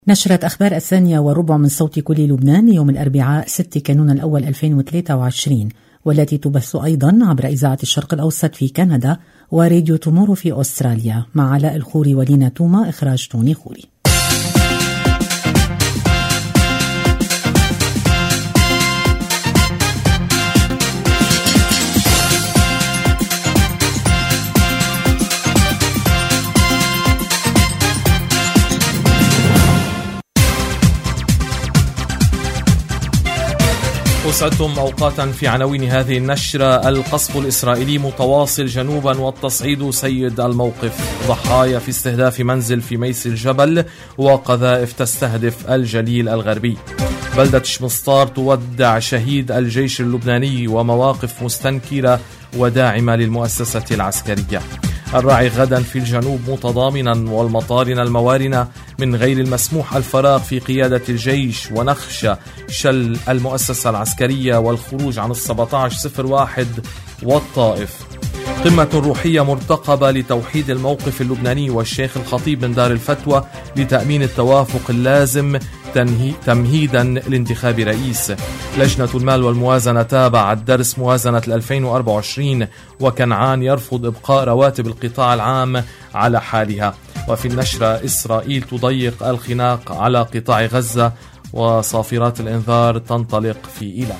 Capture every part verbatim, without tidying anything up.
نشرت أخبار الثانية وربع من صوت كل لبنان يوم الأربعاء ستة كانون الأول ألفين وثلاثة وعشرين، والتي تبث أيضا عبر إذاعة الشرق الأوسط في كندا وراديو تومورو في أستراليا، مع علاء الخوري ولينا توما، إخراج توني خوري. أسعدتم أوقاتا في عناوين هذه النشرة. القصف الإسرائيلي متواصل جنوبا والتصعيد سيد الموقف، ضحايا في استهداف منزل في ميس الجبل وقذائف تستهدف الجليل الغربي. بلدة شمسطار تودع شهيد الجيش اللبناني ومواقف مستنكرة وداعمة للمؤسسة العسكرية. الراعي غدا في الجنوب متضامنا والمطارن الموارنة من غير المسموح الفراغ في قيادة الجيش، ونخشى شل المؤسسة العسكرية والخروج عن السبعة عشر صفر واحد والطائف. قمة روحية مرتقبة لتوحيد الموقف اللبناني والشيخ الخطيب من دار الفتوى لتأمين التوافق اللازم تمهيدا لانتخاب رئيس. لجنة المال والموازنة تابعت درس موازنة ألفين وأربعة وعشرين، وكنعان يرفض إبقاء رواتب القطاع العام على حالها. وفي النشرة إسرائيل تضيق الخناق على قطاع غزة وصافرات الإنذار تنطلق في إيلات.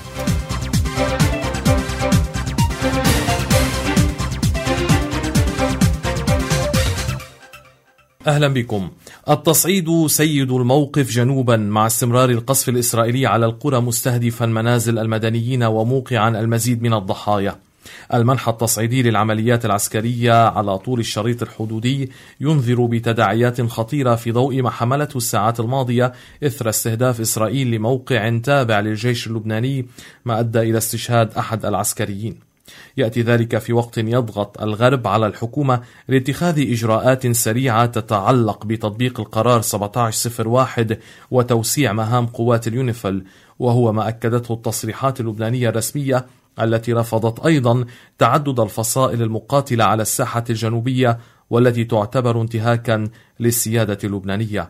أهلا بكم. التصعيد سيد الموقف جنوبا مع استمرار القصف الإسرائيلي على القرى مستهدفا منازل المدنيين وموقعا المزيد من الضحايا. المنحى التصعيدي للعمليات العسكرية على طول الشريط الحدودي ينذر بتداعيات خطيرة في ضوء ما حملته الساعات الماضية إثر استهداف إسرائيل لموقع تابع للجيش اللبناني، ما أدى إلى استشهاد أحد العسكريين. يأتي ذلك في وقت يضغط الغرب على الحكومة لاتخاذ إجراءات سريعة تتعلق بتطبيق القرار سبعة عشر صفر واحد وتوسيع مهام قوات اليونيفيل، وهو ما أكدته التصريحات اللبنانية الرسمية التي رفضت أيضا تعدد الفصائل المقاتلة على الساحة الجنوبية والتي تعتبر انتهاكا للسيادة اللبنانية.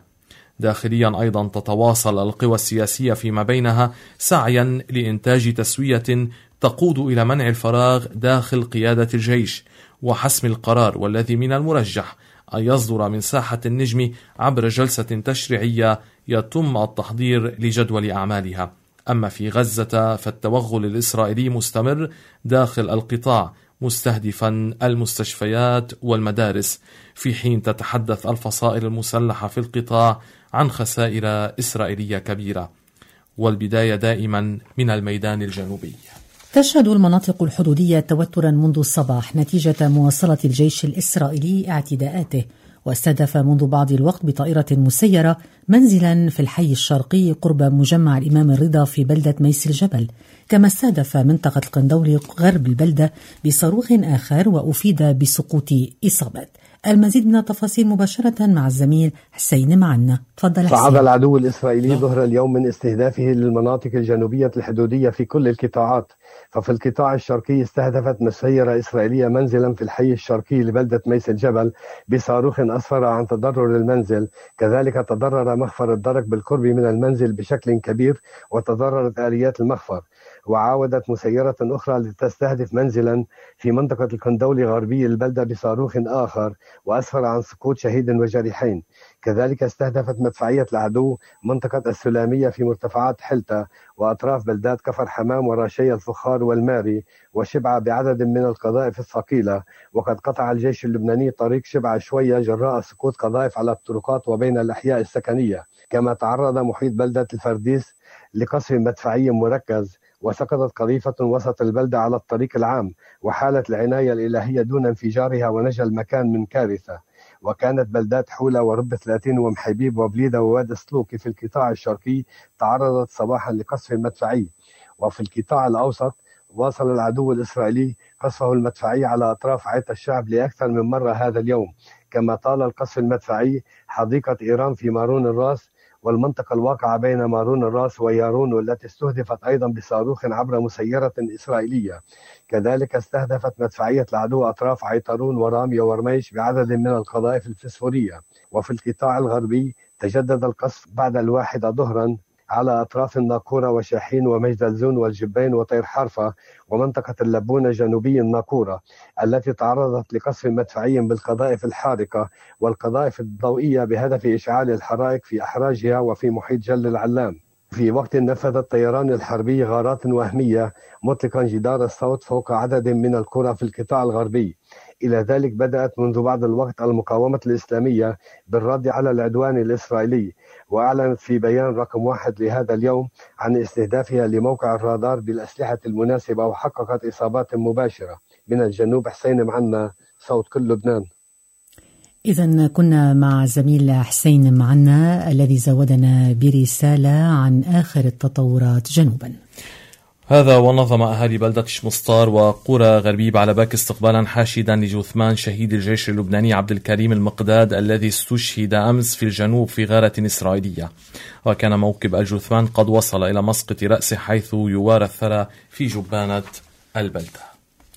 داخليا أيضا تتواصل القوى السياسية فيما بينها سعيا لإنتاج تسوية تقود إلى منع الفراغ داخل قيادة الجيش وحسم القرار، والذي من المرجح أن يصدر من ساحة النجم عبر جلسة تشريعية يتم التحضير لجدول أعمالها. أما في غزة فالتوغل الإسرائيلي مستمر داخل القطاع مستهدفا المستشفيات والمدارس، في حين تتحدث الفصائل المسلحة في القطاع عن خسائر إسرائيلية كبيرة. والبداية دائما من الميدان الجنوبي. تشهد المناطق الحدودية توترا منذ الصباح نتيجة مواصلة الجيش الإسرائيلي اعتداءاته، واستهدف منذ بعض الوقت بطائرة مسيرة منزلا في الحي الشرقي قرب مجمع الإمام الرضا في بلدة ميس الجبل، كما استهدف منطقة القندولي غرب البلدة بصاروخ آخر وأفيد بسقوط إصابات. المزيد من التفاصيل مباشرة مع الزميل حسين معنا. تفضل حسين. صعد العدو الإسرائيلي ظهر اليوم من استهدافه للمناطق الجنوبية الحدودية في كل القطاعات. ففي القطاع الشرقي استهدفت مسيرة إسرائيلية منزلا في الحي الشرقي لبلدة ميس الجبل بصاروخ أسفر عن تضرر المنزل. كذلك تضرر مخفر الدرك بالقرب من المنزل بشكل كبير وتضررت آليات المخفر. وعاودت مسيرة أخرى لتستهدف منزلا في منطقة القندولي غربي البلدة بصاروخ آخر وأسفر عن سقوط شهيد وجريحين. كذلك استهدفت مدفعية العدو منطقة السلامية في مرتفعات حلتا وأطراف بلدات كفر حمام وراشي الفخار والماري وشبعة بعدد من القذائف الثقيلة. وقد قطع الجيش اللبناني طريق شبعة شوية جراء سقوط قذائف على الطرقات وبين الأحياء السكنية. كما تعرض محيط بلدة الفرديس لقصف مدفعي مركز، وسقطت قذيفة وسط البلدة على الطريق العام، وحالت العناية الإلهية دون انفجارها ونجا المكان من كارثة. وكانت بلدات حولة ورب ثلاثين ومحيبيب وبليدة وواد سلوكي في القطاع الشرقي تعرضت صباحا لقصف مدفعي. وفي القطاع الأوسط واصل العدو الإسرائيلي قصفه المدفعي على أطراف عيت الشعب لأكثر من مرة هذا اليوم. كما طال القصف المدفعي حديقة إيران في مارون الراس والمنطقة الواقعة بين مارون الراس ويارون، والتي استهدفت أيضا بصاروخ عبر مسيرة إسرائيلية. كذلك استهدفت مدفعية العدو أطراف عيطرون ورامية ورميش بعدد من القذائف الفسفورية. وفي القطاع الغربي تجدد القصف بعد الواحدة ظهرا على أطراف الناقورة وشاحين ومجدلزون والجبين وطير حرفة ومنطقة اللبونة جنوبي الناقورة التي تعرضت لقصف مدفعي بالقذائف الحارقة والقذائف الضوئية بهدف إشعال الحرائق في أحراجها وفي محيط جل العلام. في وقت نفذ الطيران الحربي غارات وهمية مطلقا جدار الصوت فوق عدد من القرى في القطاع الغربي. إلى ذلك بدأت منذ بعض الوقت المقاومة الإسلامية بالرد على العدوان الإسرائيلي، وأعلنت في بيان رقم واحد لهذا اليوم عن استهدافها لموقع الرادار بالأسلحة المناسبة، وحققت إصابات مباشرة. من الجنوب حسين معنا، صوت كل لبنان. إذن كنا مع زميل حسين معنا الذي زودنا برسالة عن آخر التطورات جنوبا. هذا ونظم أهالي بلدة شمسطار وقرى غربيب على باك استقبالا حاشدا لجثمان شهيد الجيش اللبناني عبد الكريم المقداد الذي استشهد أمس في الجنوب في غارة إسرائيلية، وكان موكب الجثمان قد وصل إلى مسقط رأسه حيث يوارى الثرى في جبانة البلدة.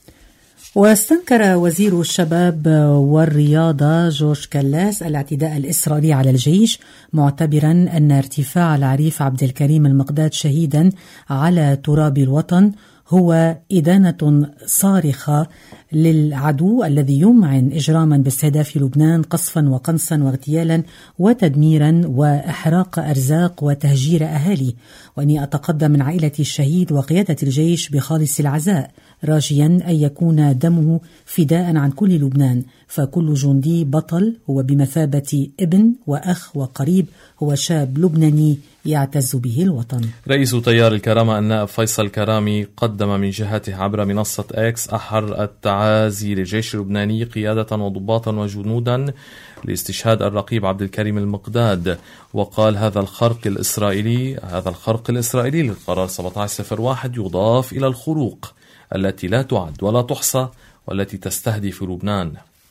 واستنكر وزير الشباب والرياضة جورج كلاس الاعتداء الإسرائيلي على الجيش، معتبرا أن ارتفاع العريف عبد الكريم المقداد شهيدا على تراب الوطن هو إدانة صارخة للعدو الذي يمعن إجراما باستهداف لبنان قصفا وقنصا واغتيالا وتدميرا وإحراق أرزاق وتهجير أهالي، وأني أتقدم من عائلة الشهيد وقيادة الجيش بخالص العزاء، راجيا أن يكون دمه فداء عن كل لبنان، فكل جندي بطل هو بمثابة ابن وأخ وقريب، هو شاب لبناني يعتز به الوطن. رئيس تيار الكرامة النائب فيصل كرامي قدم من جهته عبر منصة اكس أحر التعازي للجيش اللبناني قيادة وضباطا وجنودا لاستشهاد الرقيب عبد الكريم المقداد، وقال هذا الخرق الإسرائيلي هذا الخرق الإسرائيلي للقرار سبعة عشر صفر واحد يضاف إلى الخروق التي لا تعد ولا تحصى والتي تستهدف لبنان.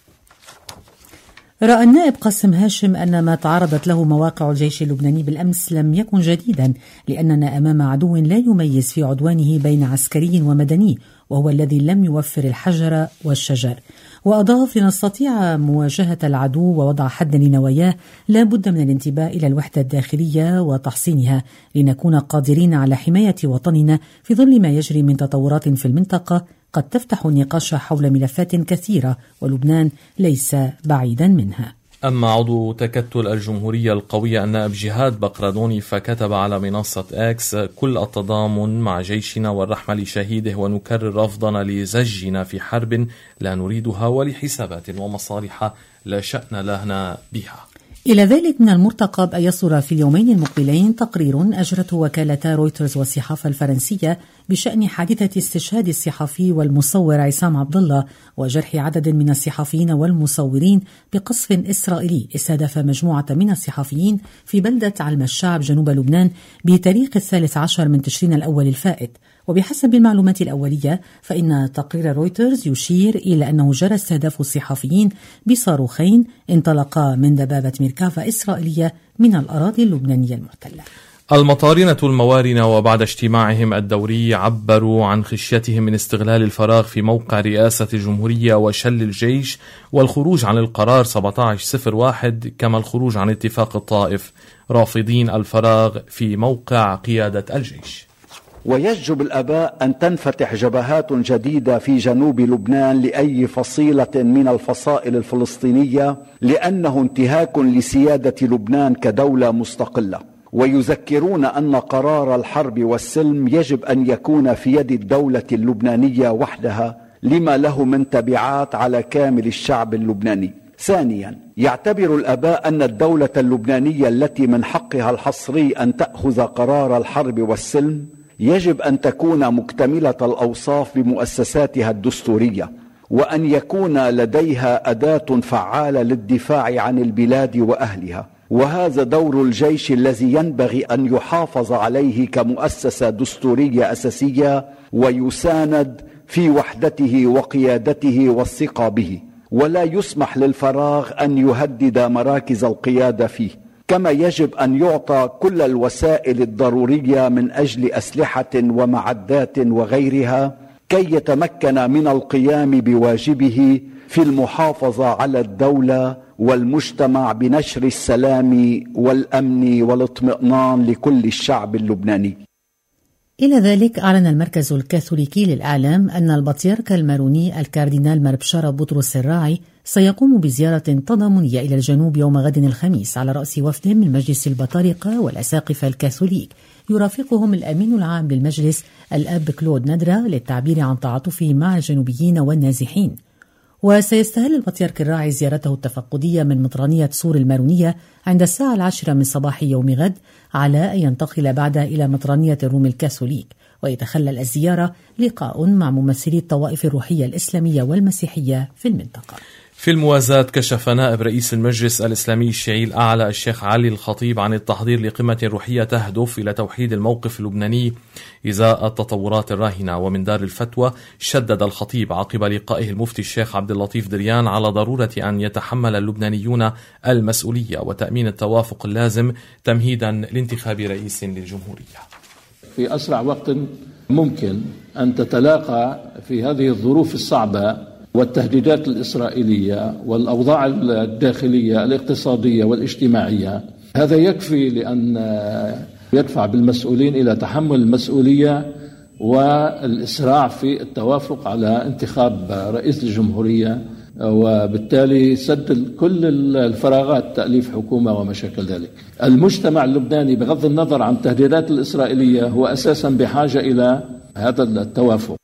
رأى النائب قاسم هاشم أن ما تعرضت له مواقع الجيش اللبناني بالأمس لم يكن جديدا، لأننا أمام عدو لا يميز في عدوانه بين عسكري ومدني، وهو الذي لم يوفر الحجر والشجر. وأضاف لنستطيع مواجهة العدو ووضع حد لنواياه لا بد من الانتباه إلى الوحدة الداخلية وتحصينها لنكون قادرين على حماية وطننا في ظل ما يجري من تطورات في المنطقة قد تفتح النقاش حول ملفات كثيرة، ولبنان ليس بعيدا منها. أما عضو تكتل الجمهورية القوية النائب جهاد بقردوني فكتب على منصة اكس كل التضامن مع جيشنا والرحمة لشهيده، ونكرر رفضنا لزجنا في حرب لا نريدها ولحسابات ومصالح لا شأن لنا بها. إلى ذلك من المرتقب أن يصدر في اليومين المقبلين تقرير أجرته وكالتا رويترز والصحافة الفرنسية بشأن حادثة استشهاد الصحفي والمصور عصام عبد الله وجرح عدد من الصحفيين والمصورين بقصف إسرائيلي استهدف مجموعة من الصحفيين في بلدة علم الشعب جنوب لبنان بتاريخ الثالث عشر من تشرين الأول الفائت. وبحسب المعلومات الأولية فإن تقرير رويترز يشير إلى أنه جرى استهداف الصحفيين بصاروخين انطلقا من دبابة ميركافا إسرائيلية من الأراضي اللبنانية المحتلة. المطارنة الموارنة وبعد اجتماعهم الدوري عبروا عن خشيتهم من استغلال الفراغ في موقع رئاسة الجمهورية وشل الجيش والخروج عن القرار سبعة عشر صفر واحد كما الخروج عن اتفاق الطائف، رافضين الفراغ في موقع قيادة الجيش. ويجب الآباء أن تنفتح جبهات جديدة في جنوب لبنان لأي فصيلة من الفصائل الفلسطينية، لأنه انتهاك لسيادة لبنان كدولة مستقلة. ويذكرون أن قرار الحرب والسلم يجب أن يكون في يد الدولة اللبنانية وحدها لما له من تبعات على كامل الشعب اللبناني. ثانيا، يعتبر الآباء أن الدولة اللبنانية التي من حقها الحصري أن تأخذ قرار الحرب والسلم يجب أن تكون مكتملة الأوصاف بمؤسساتها الدستورية، وأن يكون لديها أداة فعالة للدفاع عن البلاد وأهلها، وهذا دور الجيش الذي ينبغي أن يحافظ عليه كمؤسسة دستورية أساسية ويساند في وحدته وقيادته والثقة به، ولا يسمح للفراغ أن يهدد مراكز القيادة فيه. كما يجب أن يعطى كل الوسائل الضرورية من أجل أسلحة ومعدات وغيرها كي يتمكن من القيام بواجبه في المحافظة على الدولة والمجتمع بنشر السلام والأمن والاطمئنان لكل الشعب اللبناني. إلى ذلك أعلن المركز الكاثوليكي للإعلام أن البطريرك الماروني الكاردينال مربشارة بطرس الراعي سيقوم بزيارة تضامنية إلى الجنوب يوم غد الخميس على رأس وفد من مجلس البطارقة والأساقفة الكاثوليك، يرافقهم الأمين العام للمجلس الأب كلود ندرة للتعبير عن تعاطفه مع الجنوبيين والنازحين. وسيستهل البطريرك الراعي زيارته التفقدية من مطرانية سور المارونية عند الساعة العاشرة من صباح يوم غد، على أن ينتقل بعدها إلى مطرانية الروم الكاثوليك، ويتخلل الزيارة لقاء مع ممثلي الطوائف الروحية الإسلامية والمسيحية في المنطقة. في الموازاة كشف نائب رئيس المجلس الإسلامي الشيعي الأعلى الشيخ علي الخطيب عن التحضير لقمة روحية تهدف إلى توحيد الموقف اللبناني إزاء التطورات الراهنة. ومن دار الفتوى شدد الخطيب عقب لقائه المفتي الشيخ عبد اللطيف دريان على ضرورة أن يتحمل اللبنانيون المسؤولية وتأمين التوافق اللازم تمهيدا لانتخاب رئيس للجمهورية. في أسرع وقت ممكن أن تتلاقى في هذه الظروف الصعبة والتهديدات الإسرائيلية والأوضاع الداخلية الاقتصادية والاجتماعية، هذا يكفي لأن يدفع بالمسؤولين إلى تحمل المسؤولية والإسراع في التوافق على انتخاب رئيس الجمهورية، وبالتالي سد كل الفراغات، تأليف حكومة وما شابه ذلك. المجتمع اللبناني بغض النظر عن التهديدات الإسرائيلية هو أساسا بحاجة إلى هذا التوافق.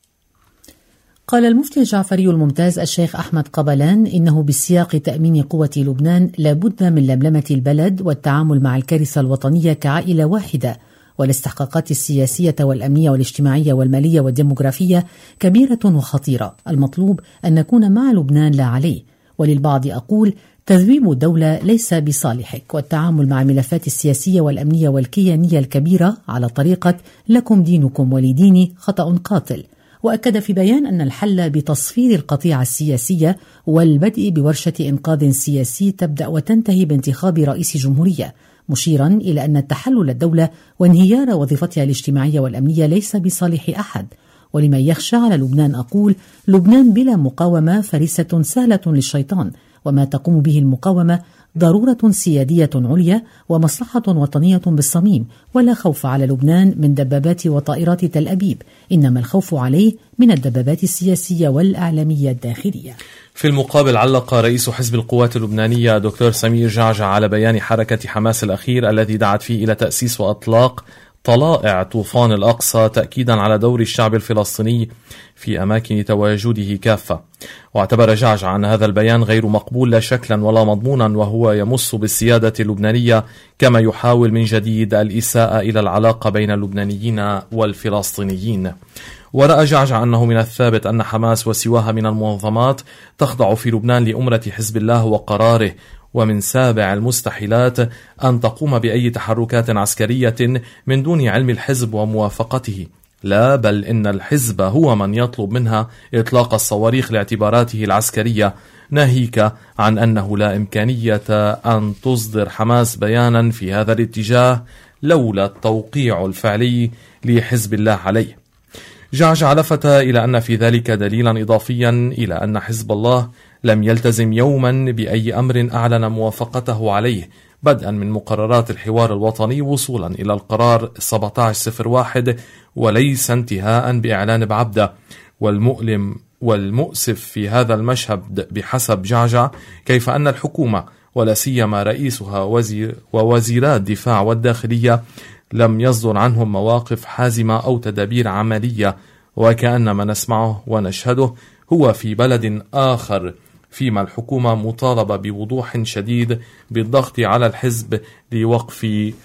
قال المفتي الجعفري الممتاز الشيخ أحمد قبلان إنه بسياق تأمين قوة لبنان لابد من لملمة البلد والتعامل مع الكارثة الوطنية كعائلة واحدة، والاستحقاقات السياسية والأمنية والاجتماعية والمالية والديموغرافية كبيرة وخطيرة، المطلوب أن نكون مع لبنان لا عليه. وللبعض أقول تذويب الدولة ليس بصالحك، والتعامل مع الملفات السياسية والأمنية والكيانية الكبيرة على طريقة لكم دينكم ولي ديني خطأ قاتل. وأكد في بيان أن الحل بتصفير القطيعة السياسية والبدء بورشة إنقاذ سياسي تبدأ وتنتهي بانتخاب رئيس جمهورية، مشيرا إلى أن تحلل الدولة وانهيار وظيفتها الاجتماعية والأمنية ليس بصالح أحد. ولمن يخشى على لبنان أقول لبنان بلا مقاومة فريسة سهلة للشيطان، وما تقوم به المقاومة ضرورة سيادية عليا ومصلحة وطنية بالصميم، ولا خوف على لبنان من دبابات وطائرات تل أبيب، إنما الخوف عليه من الدبابات السياسية والإعلامية الداخلية. في المقابل علق رئيس حزب القوات اللبنانية دكتور سمير جعجع على بيان حركة حماس الأخير الذي دعت فيه إلى تأسيس وإطلاق طلائع طوفان الأقصى، تأكيدا على دور الشعب الفلسطيني في أماكن تواجده كافة. واعتبر جعجع أن هذا البيان غير مقبول لا شكلا ولا مضمونا، وهو يمس بالسيادة اللبنانية كما يحاول من جديد الإساءة إلى العلاقة بين اللبنانيين والفلسطينيين. ورأى جعجع أنه من الثابت أن حماس وسواها من المنظمات تخضع في لبنان لأمرة حزب الله وقراره، ومن سابع المستحيلات أن تقوم بأي تحركات عسكرية من دون علم الحزب وموافقته، لا بل إن الحزب هو من يطلب منها إطلاق الصواريخ لاعتباراته العسكرية، ناهيك عن أنه لا إمكانية أن تصدر حماس بيانا في هذا الاتجاه لولا التوقيع الفعلي لحزب الله عليه. جعجع لفت إلى أن في ذلك دليلا إضافيا إلى أن حزب الله لم يلتزم يوما بأي أمر أعلن موافقته عليه، بدءا من مقررات الحوار الوطني وصولا إلى القرار سبعة عشر صفر واحد، وليس انتهاء بإعلان بعبدة. والمؤلم والمؤسف في هذا المشهد بحسب جعجع كيف أن الحكومة ولا سيما رئيسها وزير ووزيرات الدفاع والداخلية لم يصدر عنهم مواقف حازمة أو تدابير عملية، وكأن ما نسمعه ونشهده هو في بلد آخر، فيما الحكومة مطالبة بوضوح شديد بالضغط على الحزب لوقف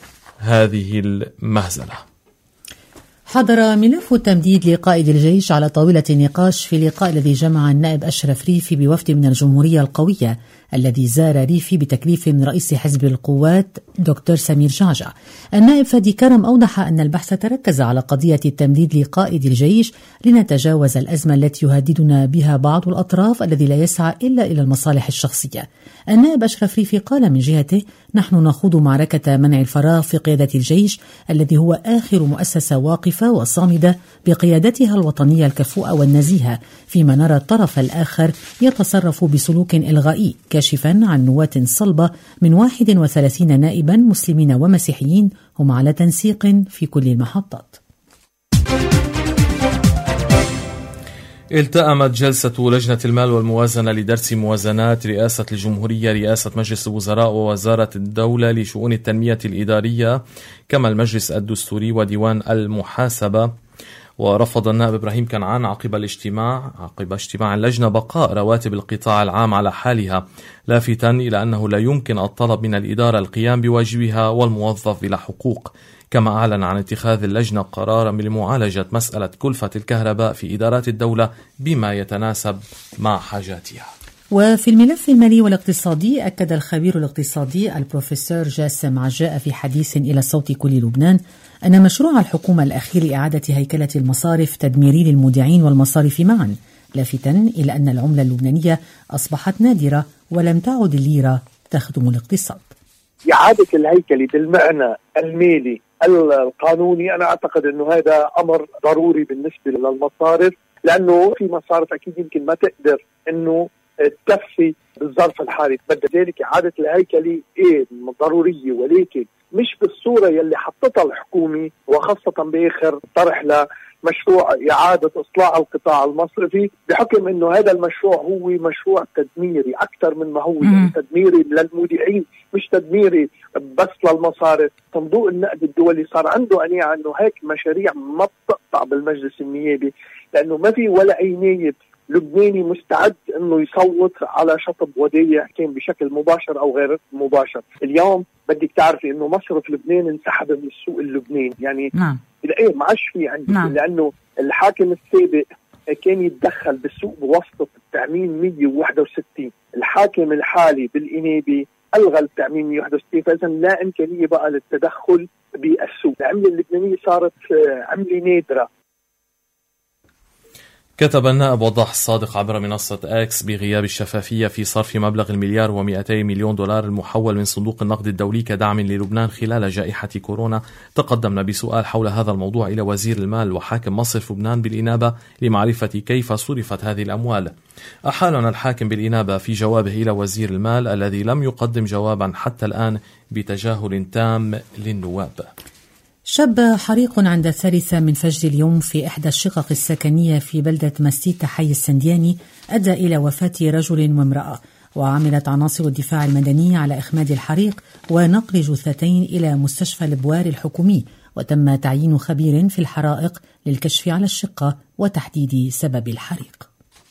هذه المهزلة. حضر ملف التمديد لقائد الجيش على طاولة النقاش في اللقاء الذي جمع النائب أشرف ريفي بوفد من الجمهورية القوية الذي زار ريفي بتكليف من رئيس حزب القوات دكتور سمير جعجع. النائب فادي كرم أوضح أن البحث تركز على قضية التمديد لقائد الجيش لنتجاوز الأزمة التي يهددنا بها بعض الأطراف الذي لا يسعى إلا إلى المصالح الشخصية. النائب أشرف ريفي قال من جهته: نحن نخوض معركة منع الفراغ في قيادة الجيش الذي هو آخر مؤسسة واقفة وصامدة بقيادتها الوطنية الكفؤة والنزيهة، فيما نرى الطرف الآخر يتصرف بسلوك إلغائي كاشفا عن نواة صلبة من واحد وثلاثين نائبا مسلمين ومسيحيين هم على تنسيق في كل المحطات. التأمت جلسة لجنة المال والموازنة لدرس موازنات رئاسة الجمهورية، رئاسة مجلس الوزراء ووزارة الدولة لشؤون التنمية الإدارية، كما المجلس الدستوري وديوان المحاسبة. ورفض النائب إبراهيم كنعان عقب الاجتماع عقب اجتماع اللجنة بقاء رواتب القطاع العام على حالها، لافتا إلى أنه لا يمكن الطلب من الإدارة القيام بواجبها والموظف بلا حقوق. كما أعلن عن اتخاذ اللجنة قرارا لمعالجة مسألة كلفة الكهرباء في إدارات الدولة بما يتناسب مع حاجاتها. وفي الملف المالي والاقتصادي، أكد الخبير الاقتصادي البروفيسور جاسم عجاء في حديث إلى صوت كل لبنان أن مشروع الحكومة الأخير لإعادة هيكلة المصارف تدميري للمودعين والمصارف معا، لافتا إلى أن العملة اللبنانية أصبحت نادرة ولم تعد الليرة تخدم الاقتصاد. إعادة الهيكلة بالمعنى المالي القانوني، أنا أعتقد أنه هذا أمر ضروري بالنسبة للمصارف، لأنه في مصارف أكيد يمكن ما تقدر أنه تكفي بالظرف الحالي، بدأ ذلك إعادة الهيكلة إيه ضرورية، ولكن مش بالصورة يلي حطتها الحكومة، وخاصة بآخر طرح لمشروع إعادة إصلاح القطاع المصرفي، بحكم أنه هذا المشروع هو مشروع تدميري أكثر من ما هو يعني تدميري للمودعين، مش تدميري بس للمصارف. صندوق النقد الدولي صار عنده قناعة أنه هيك مشاريع ما بتقطع بالمجلس النيابي، لأنه ما في ولا أي نايب لبناني مستعد انه يصوت على شطب ودايع كان بشكل مباشر او غير مباشر. اليوم بدك تعرفي انه مصرف لبنان انسحب من السوق اللبناني، يعني نعم ايه ما عادش في عندي نعم. لانه الحاكم السابق كان يتدخل بالسوق بواسطه التامين مية وواحد وستين، الحاكم الحالي بالإنابة الغى التامين مية وواحد وستين، فاذا لا امكانيه بقى للتدخل بالسوق. العمله اللبنانيه صارت عمله نادره. كتب النائب وضاح الصادق عبر منصة اكس بغياب الشفافية في صرف مبلغ المليار ومئتي مليون دولار المحول من صندوق النقد الدولي كدعم للبنان خلال جائحة كورونا. تقدمنا بسؤال حول هذا الموضوع إلى وزير المال وحاكم مصرف لبنان بالإنابة لمعرفة كيف صرفت هذه الأموال. أحالنا الحاكم بالإنابة في جوابه إلى وزير المال الذي لم يقدم جوابا حتى الآن بتجاهل تام للنواب. شب حريق عند الثالثة من فجر اليوم في إحدى الشقق السكنية في بلدة مستيتا حي السندياني أدى إلى وفاة رجل وامرأة، وعملت عناصر الدفاع المدني على إخماد الحريق ونقل جثتين إلى مستشفى البوار الحكومي، وتم تعيين خبير في الحرائق للكشف على الشقة وتحديد سبب الحريق.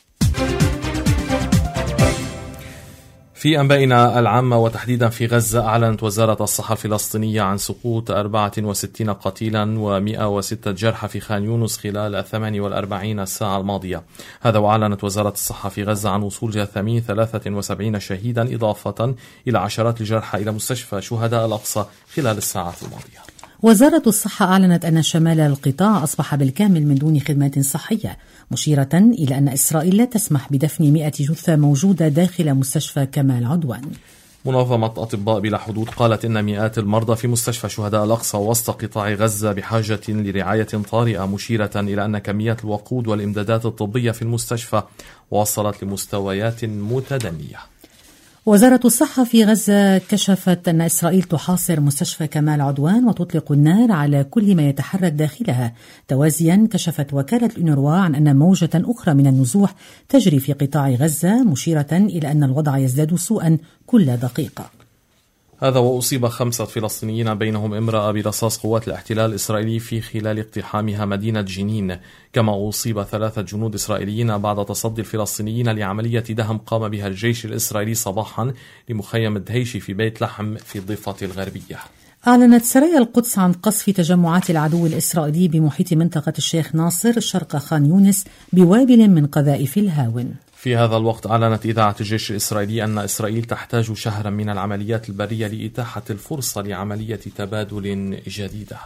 في أنبائنا العامة وتحديدا في غزة، أعلنت وزارة الصحة الفلسطينية عن سقوط أربعة وستين قتيلا ومئة وستة جرحى في خان يونس خلال الثمان والأربعين ساعة الماضية. هذا وأعلنت وزارة الصحة في غزة عن وصول جثامين ثلاثة وسبعين شهيدا إضافة إلى عشرات الجرحى إلى مستشفى شهداء الأقصى خلال الساعات الماضية. وزارة الصحة أعلنت أن شمال القطاع أصبح بالكامل من دون خدمات صحية، مشيرة إلى أن إسرائيل لا تسمح بدفن مئة جثة موجودة داخل مستشفى كمال عدوان. منظمة أطباء بلا حدود قالت إن مئات المرضى في مستشفى شهداء الأقصى وسط قطاع غزة بحاجة لرعاية طارئة، مشيرة إلى أن كميات الوقود والإمدادات الطبية في المستشفى وصلت لمستويات متدنية. وزارة الصحة في غزة كشفت أن إسرائيل تحاصر مستشفى كمال عدوان وتطلق النار على كل ما يتحرك داخلها. توازيا كشفت وكالة الأونروا عن أن موجة أخرى من النزوح تجري في قطاع غزة، مشيرة إلى أن الوضع يزداد سوءا كل دقيقة. هذا وأصيب خمسة فلسطينيين بينهم امرأة برصاص قوات الاحتلال الإسرائيلي في خلال اقتحامها مدينة جنين، كما أصيب ثلاثة جنود إسرائيليين بعد تصدي الفلسطينيين لعملية دهم قام بها الجيش الإسرائيلي صباحا لمخيم الدهيشي في بيت لحم في الضفة الغربية. أعلنت سرايا القدس عن قصف تجمعات العدو الإسرائيلي بمحيط منطقة الشيخ ناصر شرق خان يونس بوابل من قذائف الهاون. في هذا الوقت أعلنت إذاعة الجيش الإسرائيلي أن إسرائيل تحتاج شهرا من العمليات البرية لإتاحة الفرصة لعملية تبادل جديدة.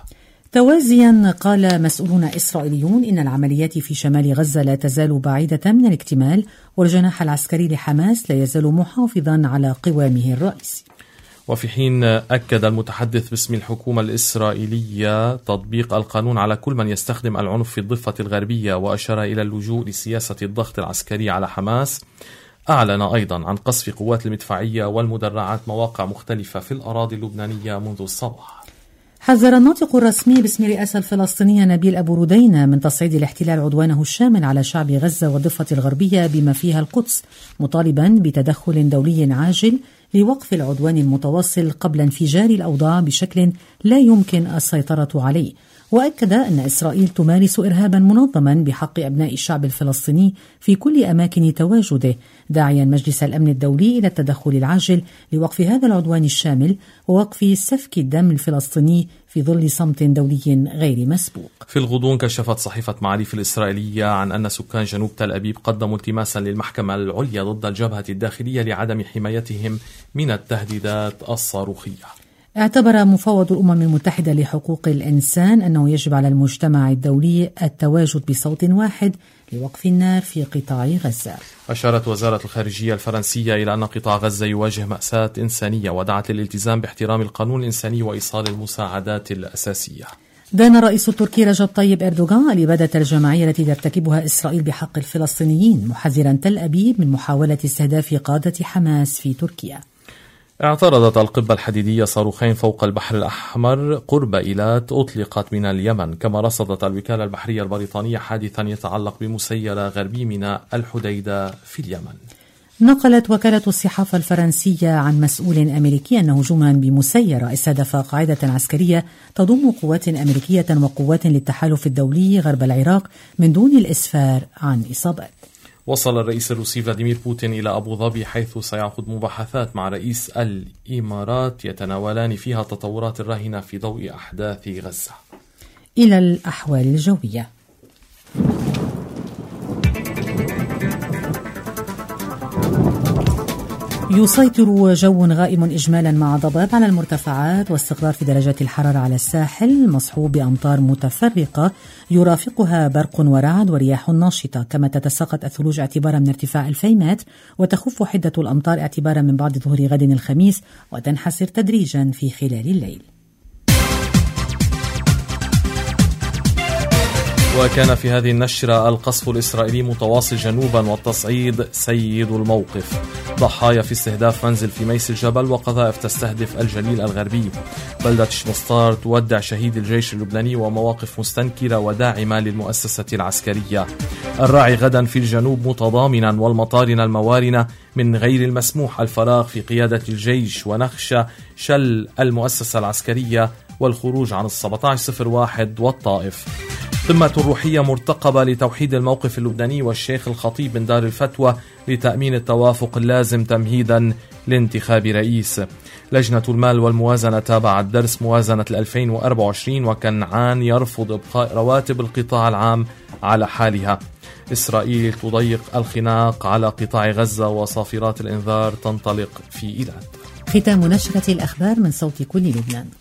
توازيا قال مسؤولون إسرائيليون إن العمليات في شمال غزة لا تزال بعيدة من الاكتمال، والجناح العسكري لحماس لا يزال محافظا على قوامه الرئيسي. وفي حين أكد المتحدث باسم الحكومة الإسرائيلية تطبيق القانون على كل من يستخدم العنف في الضفة الغربية، وأشار إلى اللجوء لسياسة الضغط العسكري على حماس، أعلن أيضا عن قصف قوات المدفعية والمدرعات مواقع مختلفة في الأراضي اللبنانية منذ الصباح. حذر الناطق الرسمي باسم الرئاسة الفلسطينية نبيل أبو ردينة من تصعيد الاحتلال عدوانه الشامل على شعب غزة والضفة الغربية بما فيها القدس، مطالبا بتدخل دولي عاجل لوقف العدوان المتواصل قبل انفجار الأوضاع بشكل لا يمكن السيطرة عليه. وأكد أن إسرائيل تمارس إرهابا منظما بحق أبناء الشعب الفلسطيني في كل أماكن تواجده، داعيا مجلس الأمن الدولي إلى التدخل العاجل لوقف هذا العدوان الشامل ووقف سفك الدم الفلسطيني في ظل صمت دولي غير مسبوق. في الغضون كشفت صحيفة معاريف الإسرائيلية عن أن سكان جنوب تل أبيب قدموا التماسا للمحكمة العليا ضد الجبهة الداخلية لعدم حمايتهم من التهديدات الصاروخية. اعتبر مفوض الأمم المتحدة لحقوق الإنسان أنه يجب على المجتمع الدولي التواجد بصوت واحد لوقف النار في قطاع غزة. أشارت وزارة الخارجية الفرنسية إلى أن قطاع غزة يواجه مأساة إنسانية، ودعت للالتزام باحترام القانون الإنساني وإيصال المساعدات الأساسية. دان الرئيس التركي رجب طيب أردوغان الإبادة الجماعية التي ترتكبها إسرائيل بحق الفلسطينيين، محذرا تل أبيب من محاولة استهداف قادة حماس في تركيا. اعترضت القبة الحديدية صاروخين فوق البحر الأحمر قرب إيلات أطلقت من اليمن، كما رصدت الوكالة البحرية البريطانية حادثا يتعلق بمسيرة غربي ميناء الحديدة في اليمن. نقلت وكالة الصحافة الفرنسية عن مسؤول أمريكي أن هجوما بمسيرة استهدف قاعدة عسكرية تضم قوات أمريكية وقوات للتحالف الدولي غرب العراق من دون الإسفار عن إصابات. وصل الرئيس الروسي فلاديمير بوتين إلى أبو ظبي، حيث سيعقد مباحثات مع رئيس الإمارات يتناولان فيها التطورات الراهنة في ضوء أحداث غزة. إلى الأحوال الجوية. يسيطر جو غائم إجمالا مع ضباب على المرتفعات واستقرار في درجات الحرارة على الساحل، مصحوب بأمطار متفرقة يرافقها برق ورعد ورياح ناشطة، كما تتساقط الثلوج اعتبارا من ارتفاع ألفي متر، وتخف حدة الأمطار اعتبارا من بعد ظهر غد الخميس، وتنحسر تدريجا في خلال الليل. وكان في هذه النشرة القصف الإسرائيلي متواصل جنوبا والتصعيد سيد الموقف، ضحايا في استهداف منزل في ميس الجبل، وقذائف تستهدف الجليل الغربي. بلدة شمستار تودع شهيد الجيش اللبناني، ومواقف مستنكرة وداعمة للمؤسسة العسكرية. الراعي غدا في الجنوب متضامنا والمطارن الموارنة من غير المسموح الفراغ في قيادة الجيش، ونخشى شل المؤسسة العسكرية والخروج عن السبعة عشر صفر واحد والطائف. قمة روحية مرتقبة لتوحيد الموقف اللبناني والشيخ الخطيب من دار الفتوى لتأمين التوافق اللازم تمهيدا لانتخاب رئيس. لجنة المال والموازنة تابعت درس موازنة ألفين وأربعة وعشرين، وكنعان يرفض إبقاء رواتب القطاع العام على حالها. إسرائيل تضيق الخناق على قطاع غزة، وصافرات الإنذار تنطلق في إيلات. ختام نشرة الأخبار من صوت كل لبنان.